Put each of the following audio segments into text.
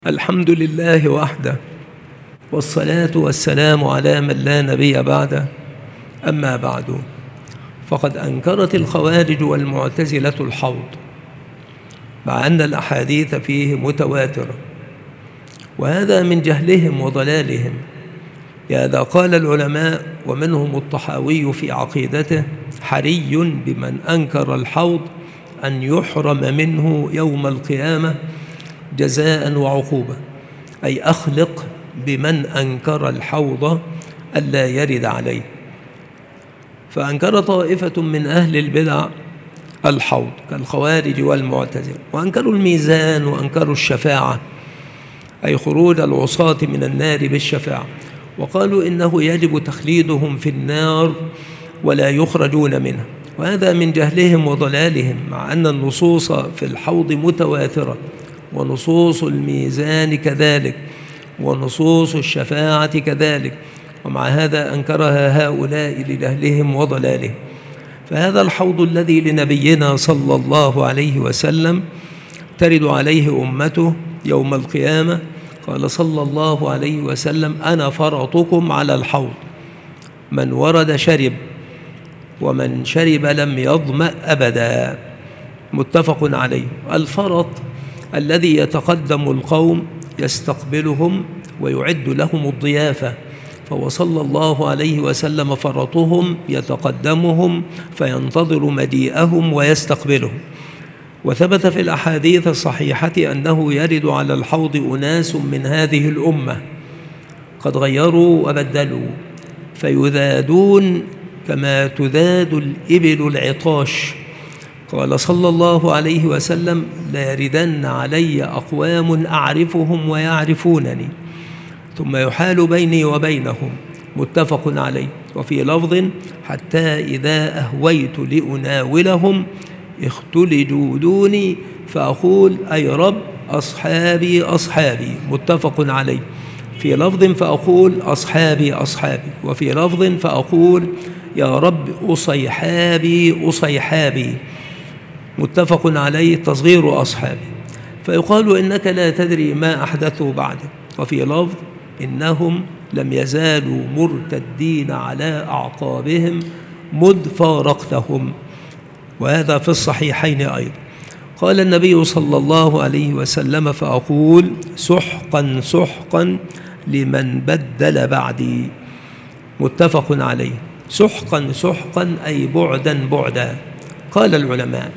الحمد لله وحده، والصلاة والسلام على من لا نبي بعده. أما بعد، فقد أنكرت الخوارج والمعتزلة الحوض، مع أن الأحاديث فيه متواترة، وهذا من جهلهم وضلالهم. لهذا قال العلماء ومنهم الطحاوي في عقيدته: حري بمن أنكر الحوض أن يحرم منه يوم القيامة جزاء وعقوبة، أي أخلق بمن أنكر الحوض ألا يرد عليه. فأنكر طائفة من أهل البدع الحوض كالخوارج والمعتزلة، وأنكروا الميزان، وأنكروا الشفاعة، أي خروج العصاة من النار بالشفاعة، وقالوا إنه يجب تخليدهم في النار ولا يخرجون منها. وهذا من جهلهم وضلالهم، مع أن النصوص في الحوض متواترة، ونصوص الميزان كذلك، ونصوص الشفاعة كذلك، ومع هذا أنكرها هؤلاء لجهلهم وضلالهم. فهذا الحوض الذي لنبينا صلى الله عليه وسلم ترد عليه أمته يوم القيامة، قال صلى الله عليه وسلم: أنا فرطكم على الحوض، من ورد شرب، ومن شرب لم يظمأ أبدا. متفق عليه. الفرط الذي يتقدم القوم يستقبلهم ويعد لهم الضيافة، فهو صلى الله عليه وسلم فرطهم يتقدمهم فينتظر مجيئهم ويستقبلهم. وثبت في الأحاديث الصحيحة أنه يرد على الحوض أناس من هذه الأمة قد غيروا وبدلوا، فيذادون كما تذاد الإبل العطاش. قال صلى الله عليه وسلم: لا يردن علي أقوام أعرفهم ويعرفونني، ثم يحال بيني وبينهم. متفق عليه. وفي لفظ: حتى إذا أهويت لأناولهم اختلجوا دوني فأقول: أي رب أصحابي أصحابي. متفق عليه. في لفظ: فأقول: أصحابي أصحابي. وفي لفظ: فأقول: يا رب أصيحابي أصيحابي. متفق عليه. تصغير أصحابي. فيقال: إنك لا تدري ما أحدثوا بعدك. وفي لفظ: إنهم لم يزالوا مرتدين على أعقابهم مذ فارقتهم. وهذا في الصحيحين أيضا. قال النبي صلى الله عليه وسلم: فأقول: سحقا سحقا لمن بدل بعدي. متفق عليه. سحقا سحقا أي بعدا بعدا. قال العلماء: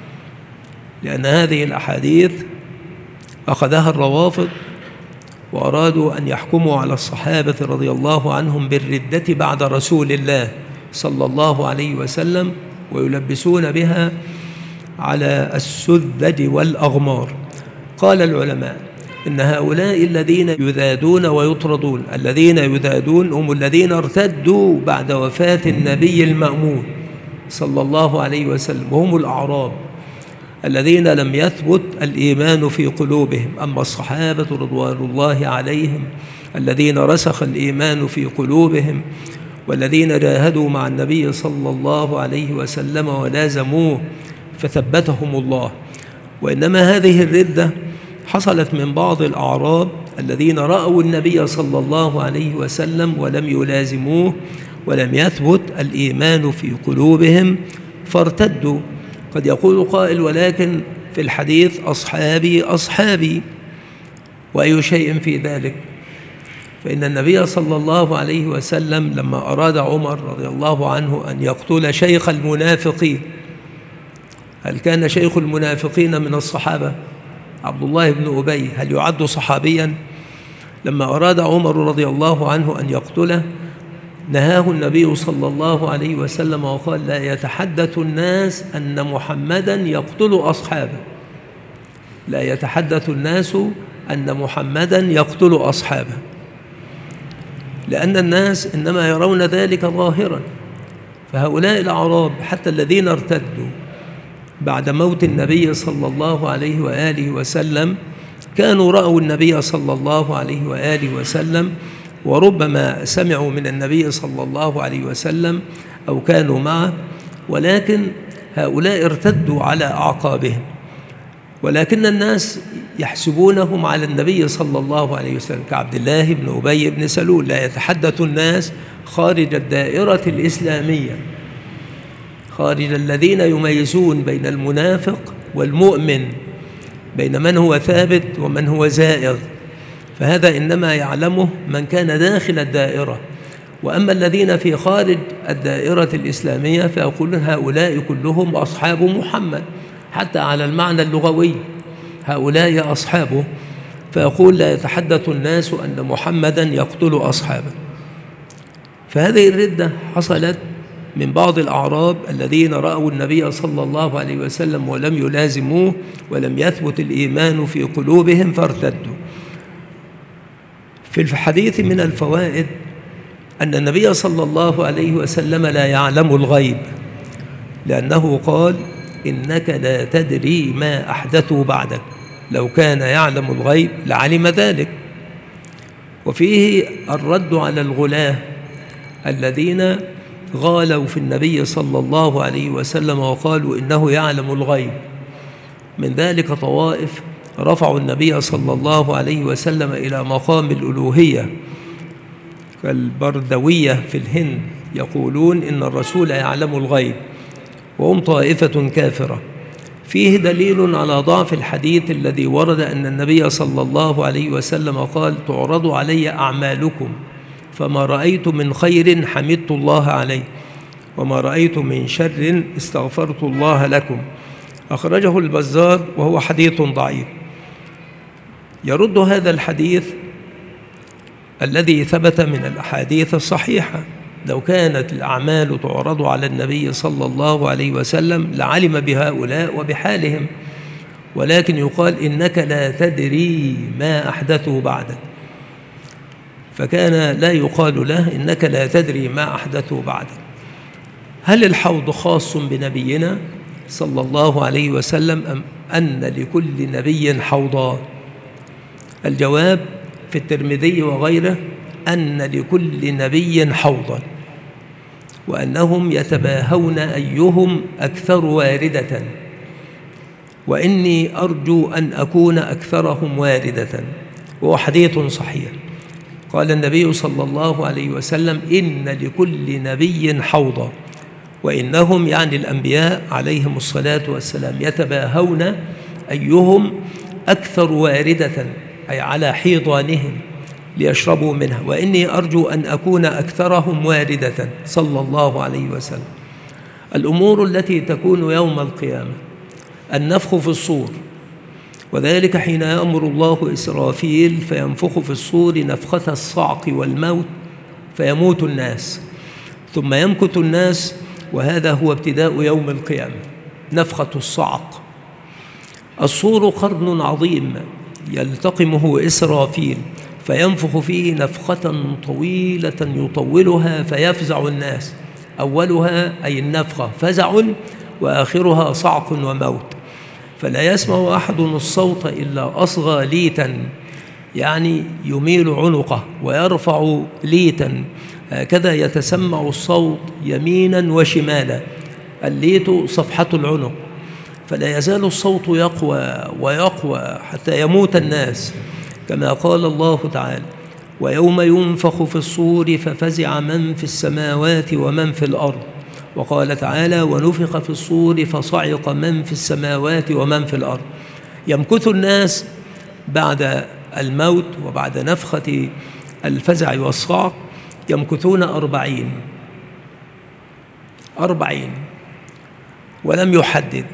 لأن هذه الأحاديث أخذها الروافض وأرادوا أن يحكموا على الصحابة رضي الله عنهم بالردة بعد رسول الله صلى الله عليه وسلم، ويلبسون بها على السذج والأغمار. قال العلماء: إن هؤلاء الذين يذادون ويطردون، الذين يذادون هم الذين ارتدوا بعد وفاة النبي المأمون صلى الله عليه وسلم، وهم الأعراب الذين لم يثبت الإيمان في قلوبهم. أما الصحابة رضوان الله عليهم الذين رسخ الإيمان في قلوبهم، والذين جاهدوا مع النبي صلى الله عليه وسلم ولازموه فثبتهم الله. وإنما هذه الردة حصلت من بعض الأعراب الذين رأوا النبي صلى الله عليه وسلم ولم يلازموه، ولم يثبت الإيمان في قلوبهم فارتدوا. قد يقول قائل: ولكن في الحديث أصحابي أصحابي، وأي شيء في ذلك؟ فإن النبي صلى الله عليه وسلم لما أراد عمر رضي الله عنه أن يقتل شيخ المنافقين، هل كان شيخ المنافقين من الصحابة؟ عبد الله بن أبي هل يعد صحابيا؟ لما أراد عمر رضي الله عنه أن يقتله نهاه النبي صلى الله عليه وسلم وقال: لا يتحدث الناس أن محمدا يقتل أصحابه. لا يتحدث الناس أن محمدا يقتل أصحابه، لأن الناس إنما يرون ذلك ظاهرا. فهؤلاء الأعراب حتى الذين ارتدوا بعد موت النبي صلى الله عليه وآله وسلم كانوا رأوا النبي صلى الله عليه وآله وسلم، وربما سمعوا من النبي صلى الله عليه وسلم أو كانوا معه، ولكن هؤلاء ارتدوا على أعقابهم. ولكن الناس يحسبونهم على النبي صلى الله عليه وسلم كعبد الله بن أبي بن سلول. لا يتحدث الناس خارج الدائرة الإسلامية، خارج الذين يميزون بين المنافق والمؤمن، بين من هو ثابت ومن هو زائغ، فهذا إنما يعلمه من كان داخل الدائرة. وأما الذين في خارج الدائرة الإسلامية فيقولون هؤلاء كلهم أصحاب محمد، حتى على المعنى اللغوي هؤلاء أصحابه، فيقول لا يتحدث الناس أن محمدا يقتل أصحابه. فهذه الردة حصلت من بعض الأعراب الذين رأوا النبي صلى الله عليه وسلم ولم يلازموه ولم يثبت الإيمان في قلوبهم فارتدوا. في الحديث من الفوائد أن النبي صلى الله عليه وسلم لا يعلم الغيب، لأنه قال إنك لا تدري ما أحدثوا بعدك، لو كان يعلم الغيب لعلم ذلك. وفيه الرد على الغلاة الذين غالوا في النبي صلى الله عليه وسلم وقالوا إنه يعلم الغيب. من ذلك طوائف رفعوا النبي صلى الله عليه وسلم إلى مقام الألوهية كالبردوية في الهند، يقولون إن الرسول يعلم الغيب، وهم طائفة كافرة. فيه دليل على ضعف الحديث الذي ورد أن النبي صلى الله عليه وسلم قال تعرض علي أعمالكم فما رأيت من خير حمدت الله عليه وما رأيت من شر استغفرت الله لكم. أخرجه البزار وهو حديث ضعيف. يرد هذا الحديث الذي ثبت من الأحاديث الصحيحة، لو كانت الأعمال تعرض على النبي صلى الله عليه وسلم لعلم بهؤلاء وبحالهم، ولكن يقال إنك لا تدري ما أحدثوا بعدك، فكان لا يقال له إنك لا تدري ما أحدثوا بعدك. هل الحوض خاص بنبينا صلى الله عليه وسلم أم أن لكل نبي حوضا؟ الجواب في الترمذي وغيره أن لكل نبي حوضا، وأنهم يتباهون أيهم أكثر واردة، وإني أرجو أن أكون أكثرهم واردة، وهو حديث صحيح. قال النبي صلى الله عليه وسلم إن لكل نبي حوضا، وإنهم يعني الأنبياء عليهم الصلاة والسلام يتباهون أيهم أكثر واردة، أي على حيضانهم ليشربوا منها، وإني أرجو أن أكون أكثرهم واردة صلى الله عليه وسلم. الأمور التي تكون يوم القيامة: النفخ في الصور، وذلك حين يأمر الله إسرافيل فينفخ في الصور نفخة الصعق والموت فيموت الناس، ثم يمكث الناس، وهذا هو ابتداء يوم القيامة، نفخة الصعق. الصور قرن عظيم يلتقمه إسرافيل فينفخ فيه نفخة طويلة يطولها فيفزع الناس، أولها أي النفخة فزع وآخرها صعق وموت، فلا يسمع أحد الصوت إلا أصغى ليتا، يعني يميل عنقه ويرفع ليتا، هكذا يتسمع الصوت يمينا وشمالا. الليت صفحة العنق، فلا يزال الصوت يقوى ويقوى حتى يموت الناس، كما قال الله تعالى: ويوم ينفخ في الصور ففزع من في السماوات ومن في الأرض. وقال تعالى: ونفخ في الصور فصعق من في السماوات ومن في الأرض. يمكث الناس بعد الموت وبعد نفخة الفزع والصعق يمكثون 40 ولم يحدد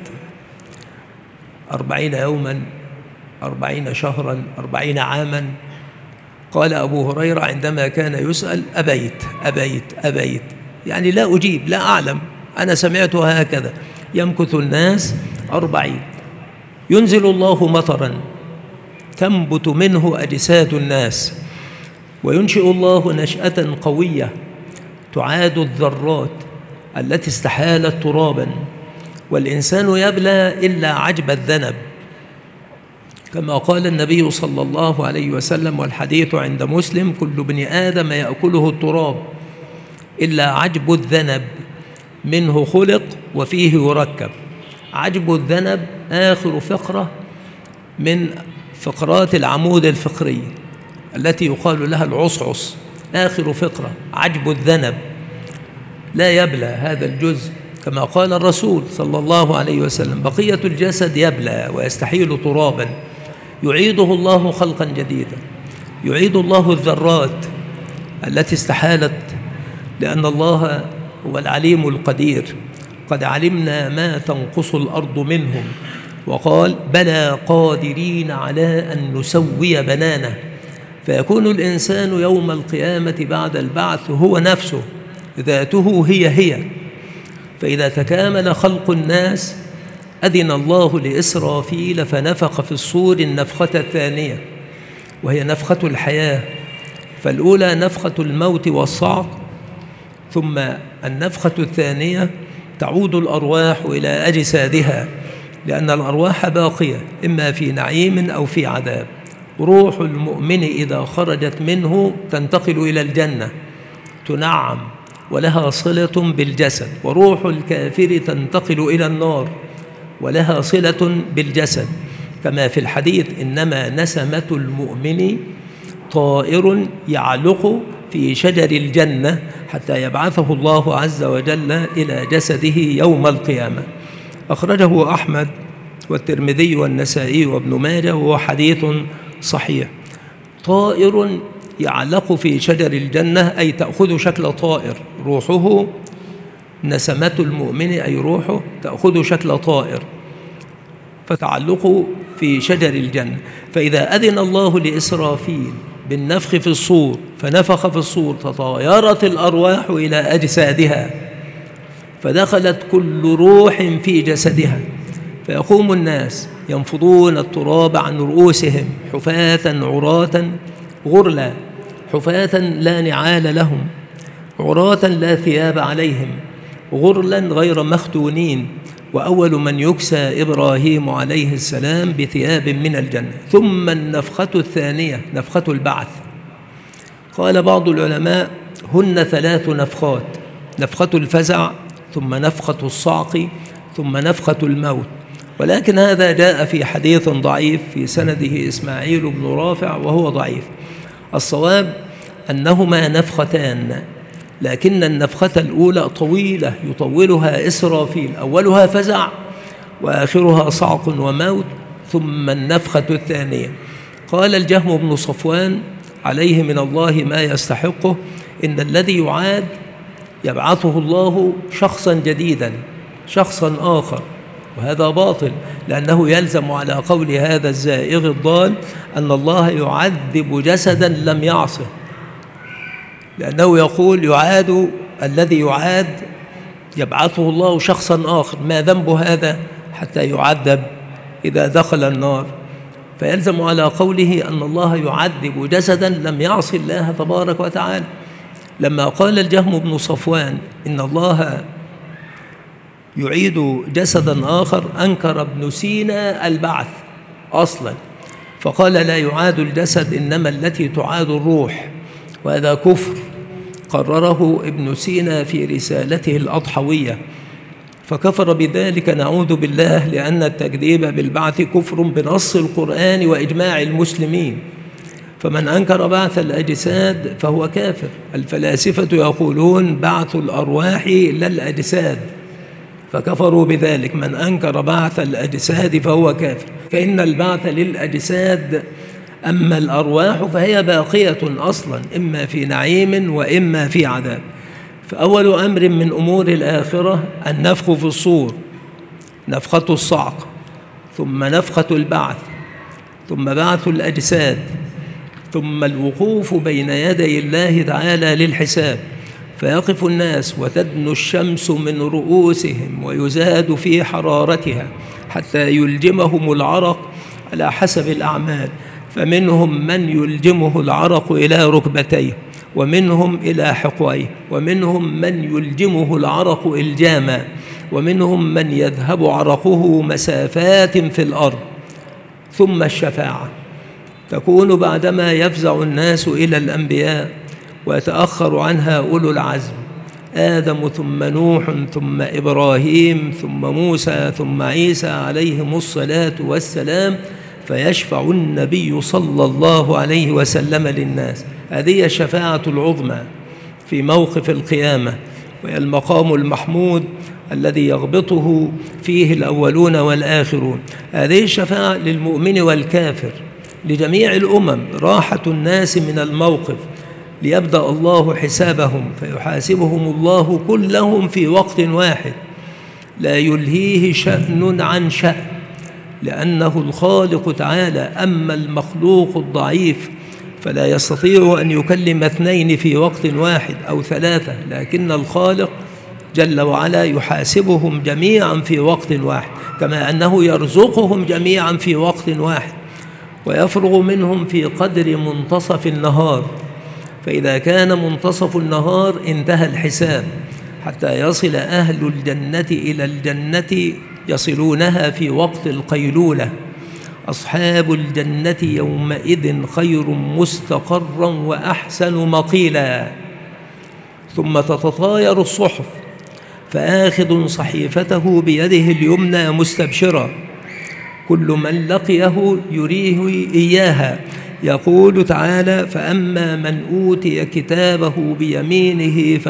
40 يوما 40 شهرا 40 عاما. قال أبو هريرة عندما كان يسأل: أبيت، يعني لا أجيب، لا أعلم، أنا سمعتها هكذا. يمكث الناس 40. ينزل الله مطرا تنبت منه أجساد الناس، وينشئ الله نشأة قوية تعاد الذرات التي استحالت ترابا، والإنسان يبلى إلا عجب الذنب، كما قال النبي صلى الله عليه وسلم، والحديث عند مسلم: كل ابن آدم يأكله التراب إلا عجب الذنب، منه خلق وفيه يركب. عجب الذنب آخر فقرة من فقرات العمود الفقري التي يقال لها العصعص، آخر فقرة عجب الذنب، لا يبلى هذا الجزء كما قال الرسول صلى الله عليه وسلم: بقية الجسد يبلى ويستحيل ترابا، يعيده الله خلقا جديدا. يعيد الله الذرات التي استحالت، لأن الله هو العليم القدير. قد علمنا ما تنقص الأرض منهم، وقال: بلى قادرين على أن نسوي بنانه. فيكون الإنسان يوم القيامة بعد البعث هو نفسه، ذاته هي. فإذا تكامل خلق الناس أذن الله لإسرافيل فنفخ في الصور النفخة الثانية، وهي نفخة الحياة. فالأولى نفخة الموت والصعق، ثم النفخة الثانية تعود الأرواح إلى أجسادها، لأن الأرواح باقية إما في نعيم أو في عذاب. روح المؤمن إذا خرجت منه تنتقل إلى الجنة تنعم ولها صلة بالجسد، وروح الكافر تنتقل إلى النار ولها صلة بالجسد، كما في الحديث: إنما نسمة المؤمن طائر يعلق في شجر الجنة حتى يبعثه الله عز وجل إلى جسده يوم القيامة. أخرجه أحمد والترمذي والنسائي وابن ماجه، وهو حديث صحيح. طائر يعلق في شجر الجنة أي تأخذ شكل طائر، روحه نسمة المؤمن أي روحه تأخذ شكل طائر، فتعلق في شجر الجنة. فإذا أذن الله لإسرافيل بالنفخ في الصور فنفخ في الصور تطايرت الأرواح إلى أجسادها، فدخلت كل روح في جسدها، فيقوم الناس ينفضون التراب عن رؤوسهم حفاة عراة غرلا، حفاة لا نعال لهم، عراة لا ثياب عليهم، غرلا غير مختونين. وأول من يكسى إبراهيم عليه السلام بثياب من الجنة. ثم النفخة الثانية نفخة البعث. قال بعض العلماء: هن 3 نفخات: نفخة الفزع، ثم نفخة الصعق، ثم نفخة الموت. ولكن هذا جاء في حديث ضعيف في سنده إسماعيل بن رافع وهو ضعيف. الصواب أنهما نفختان، لكن النفخة الأولى طويلة يطولها إسرافيل، أولها فزع وآخرها صعق وموت، ثم النفخة الثانية. قال الجهم بن صفوان عليه من الله ما يستحقه: إن الذي يعاد يبعثه الله شخصا جديدا، شخصا آخر، وهذا باطل، لأنه يلزم على قول هذا الزائغ الضال أن الله يعذب جسدا لم يعصه، لأنه يقول يعاد الذي يعاد يبعثه الله شخصا آخر، ما ذنب هذا حتى يعذب إذا دخل النار؟ فيلزم على قوله أن الله يعذب جسدا لم يعص الله تبارك وتعالى. لما قال الجهم بن صفوان إن الله يعيد جسدا آخر، أنكر ابن سينا البعث أصلا، فقال لا يعاد الجسد، إنما التي تعاد الروح، وهذا كفر قرره ابن سينا في رسالته الأضحوية، فكفر بذلك نعوذ بالله، لأن التكذيب بالبعث كفر بنص القرآن وإجماع المسلمين. فمن أنكر بعث الأجساد فهو كافر. الفلاسفة يقولون بعث الأرواح لا الأجساد، فكفروا بذلك. من أنكر بعث الأجساد فهو كافر، فإن البعث للأجساد، أما الأرواح فهي باقية أصلا، إما في نعيم وإما في عذاب. فأول أمر من أمور الآخرة النفخ في الصور، نفخة الصعق، ثم نفخة البعث، ثم بعث الأجساد، ثم الوقوف بين يدي الله تعالى للحساب، فيقف الناس وتدنو الشمس من رؤوسهم ويزاد في حرارتها حتى يلجمهم العرق على حسب الأعمال، فمنهم من يلجمه العرق إلى ركبتيه، ومنهم إلى حقويه، ومنهم من يلجمه العرق إلجاما، ومنهم من يذهب عرقه مسافات في الأرض. ثم الشفاعة تكون بعدما يفزع الناس إلى الأنبياء ويتأخر عنها أولو العزم، آدم ثم نوح ثم إبراهيم ثم موسى ثم عيسى عليهم الصلاة والسلام، فيشفع النبي صلى الله عليه وسلم للناس. هذه الشفاعة العظمى في موقف القيامة، وهي المقام المحمود الذي يغبطه فيه الأولون والآخرون. هذه الشفاعة للمؤمن والكافر، لجميع الأمم، راحة الناس من الموقف ليبدأ الله حسابهم، فيحاسبهم الله كلهم في وقت واحد، لا يلهيه شأن عن شأن، لأنه الخالق تعالى. أما المخلوق الضعيف فلا يستطيع أن يكلم اثنين في وقت واحد أو ثلاثة، لكن الخالق جل وعلا يحاسبهم جميعا في وقت واحد، كما أنه يرزقهم جميعا في وقت واحد، ويفرغ منهم في قدر منتصف النهار. فإذا كان منتصف النهار انتهى الحساب، حتى يصل أهل الجنة إلى الجنة يصلونها في وقت القيلولة. أصحاب الجنة يومئذ خير مستقرا وأحسن مقيلا. ثم تتطاير الصحف، فآخذ صحيفته بيده اليمنى مستبشرا، كل من لقيه يريه إياها. يقول تعالى: فأما من أوتي كتابه بيمينه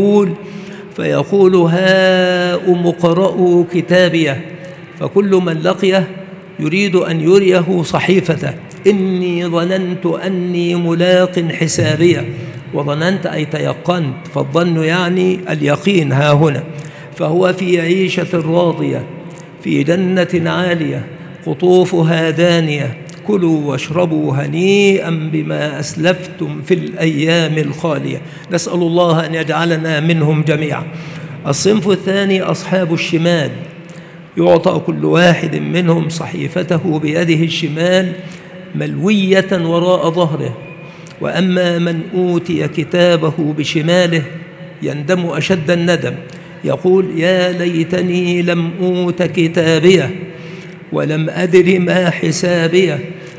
فيقول هاؤم اقرءوا كتابيه. فكل من لقيه يريد أن يريه صحيفته: إني ظننت أني ملاق حسابيه. وظننت أي تيقنت، فالظن يعني اليقين ها هنا. فهو في عيشة راضية في جنة عالية قطوفها دانية، كلوا واشربوا هنيئا بما أسلفتم في الأيام الخالية. نسأل الله أن يجعلنا منهم جميعا. الصنف الثاني أصحاب الشمال، يعطى كل واحد منهم صحيفته بيده الشمال ملوية وراء ظهره. وأما من أوتي كتابه بشماله يندم أشد الندم، يقول: يا ليتني لم أوت كتابيه ولم أدر ما حسابيه،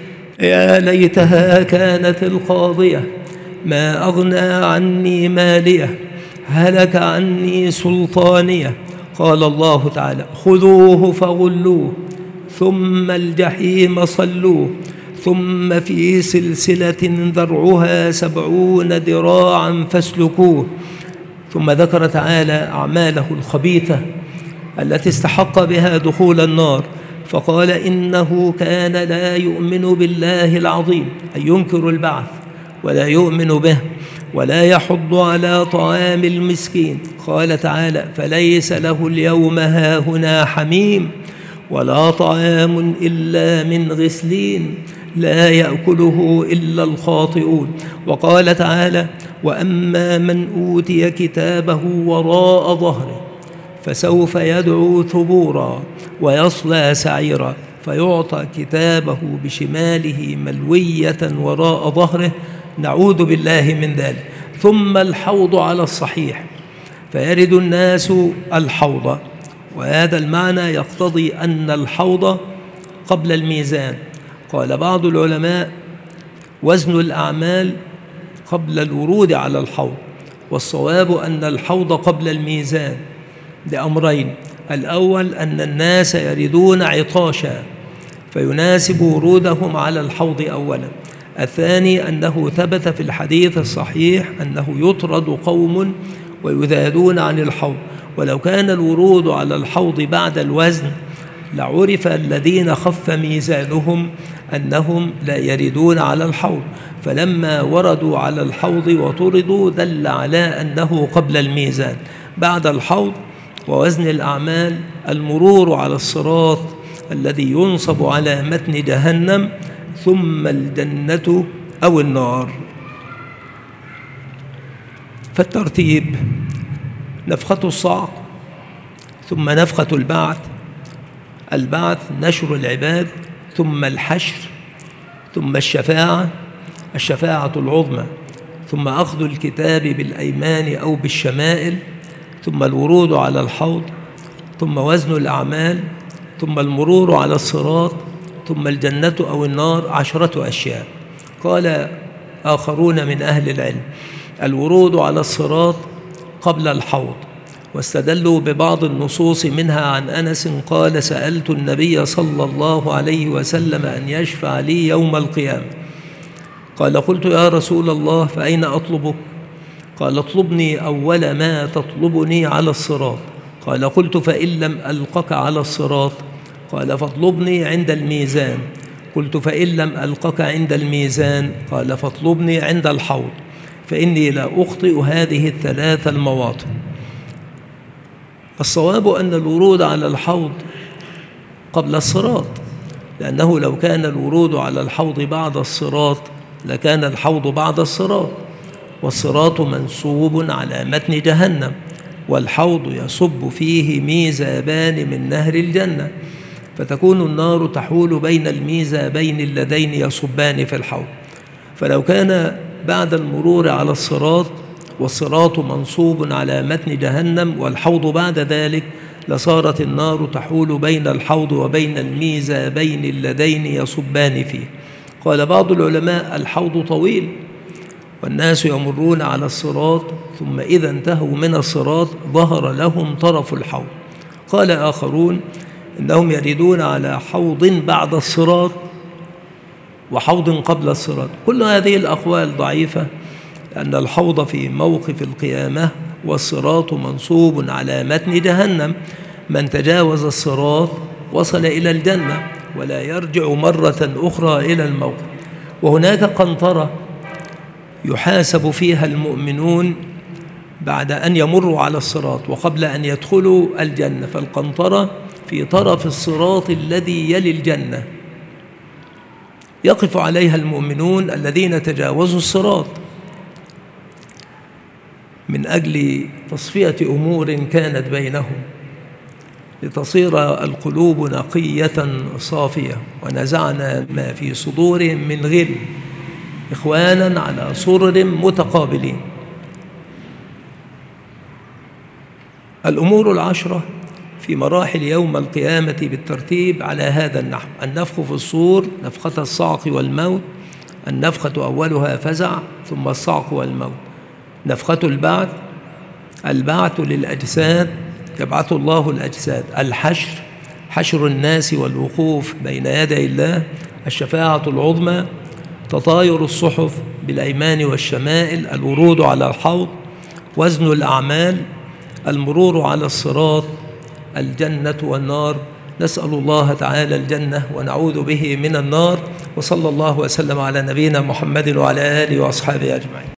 يا ليتها كانت القاضية، ما أغنى عني ماليه، هلك عني سلطانيه. قال الله تعالى: خذوه فغلوه ثم الجحيم صلوه ثم في سلسلة ذرعها 70 ذراعا فاسلكوه. ثم ذكر تعالى أعماله الخبيثة التي استحق بها دخول النار، فقال: إنه كان لا يؤمن بالله العظيم، أي ينكر البعث ولا يؤمن به، ولا يحض على طعام المسكين. قال تعالى: فليس له اليوم هاهنا حميم ولا طعام إلا من غسلين لا يأكله إلا الخاطئون. وقال تعالى: وأما من أوتي كتابه وراء ظهره فسوف يدعو ثبورا ويصلى سعيرا، فيعطى كتابه بشماله ملوية وراء ظهره، نعوذ بالله من ذلك. ثم الحوض على الصحيح، فيرد الناس الحوض، وهذا المعنى يقتضي أن الحوض قبل الميزان. قال بعض العلماء: وزن الأعمال قبل الورود على الحوض، والصواب أن الحوض قبل الميزان لأمرين: الأول أن الناس يردون عطاشا فيناسب ورودهم على الحوض أولا. الثاني أنه ثبت في الحديث الصحيح أنه يطرد قوم ويذادون عن الحوض، ولو كان الورود على الحوض بعد الوزن لعرف الذين خف ميزانهم أنهم لا يردون على الحوض، فلما وردوا على الحوض وطردوا دل على أنه قبل الميزان. بعد الحوض ووزن الأعمال المرور على الصراط الذي ينصب على متن جهنم، ثم الجنة أو النار. فالترتيب: نفخة الصعق، ثم نفخة البعث نشر العباد، ثم الحشر، ثم الشفاعة العظمى، ثم أخذ الكتاب بالأيمان أو بالشمائل، ثم الورود على الحوض، ثم وزن الأعمال، ثم المرور على الصراط، ثم الجنة أو النار. 10 أشياء. قال آخرون من أهل العلم: الورود على الصراط قبل الحوض، واستدلوا ببعض النصوص منها عن أنس قال: سألت النبي صلى الله عليه وسلم أن يشفع لي يوم القيامة. قال: قلت يا رسول الله فأين أطلبك؟ قال: اطلبني أول ما تطلبني على الصراط. قال: قلت فإن لم ألقك على الصراط؟ قال: فاطلبني عند الميزان. قلت: فإن لم ألقك عند الميزان؟ قال: فاطلبني عند الحوض، فإني لا أخطئ هذه الثلاث المواطن. الصواب أن الورود على الحوض قبل الصراط، لأنه لو كان الورود على الحوض بعد الصراط لكان الحوض بعد الصراط، والصراط منصوب على متن جهنم، والحوض يصب فيه ميزابان من نهر الجنة، فتكون النار تحول بين الميزابين اللذين يصبان في الحوض. فلو كان بعد المرور على الصراط والصراط منصوب على متن جهنم والحوض بعد ذلك لصارت النار تحول بين الحوض وبين الميزابين اللذين يصبان فيه. قال بعض العلماء: الحوض طويل والناس يمرون على الصراط، ثم إذا انتهوا من الصراط ظهر لهم طرف الحوض. قال آخرون: إنهم يردون على حوض بعد الصراط وحوض قبل الصراط. كل هذه الأقوال ضعيفة، لأن الحوض في موقف القيامة والصراط منصوب على متن جهنم، من تجاوز الصراط وصل إلى الجنة ولا يرجع مرة أخرى إلى الموقف. وهناك قنطرة يحاسب فيها المؤمنون بعد أن يمروا على الصراط وقبل أن يدخلوا الجنة، فالقنطرة في طرف الصراط الذي يلي الجنة، يقف عليها المؤمنون الذين تجاوزوا الصراط من أجل تصفية أمور كانت بينهم، لتصير القلوب نقية صافية، ونزعنا ما في صدورهم من غل إخوانا على سرر متقابلين. الأمور العشرة في مراحل يوم القيامة بالترتيب على هذا النحو: النفخ في الصور، نفخة الصعق والموت، النفخة أولها فزع ثم الصعق والموت، نفخة البعث، البعث للأجساد يبعث الله الأجساد، الحشر، حشر الناس والوقوف بين يدي الله، الشفاعة العظمى، تطاير الصحف بالأيمان والشمائل، الورود على الحوض، وزن الأعمال، المرور على الصراط، الجنة والنار. نسأل الله تعالى الجنة ونعوذ به من النار، وصلى الله وسلم على نبينا محمد وعلى آله وأصحابه أجمعين.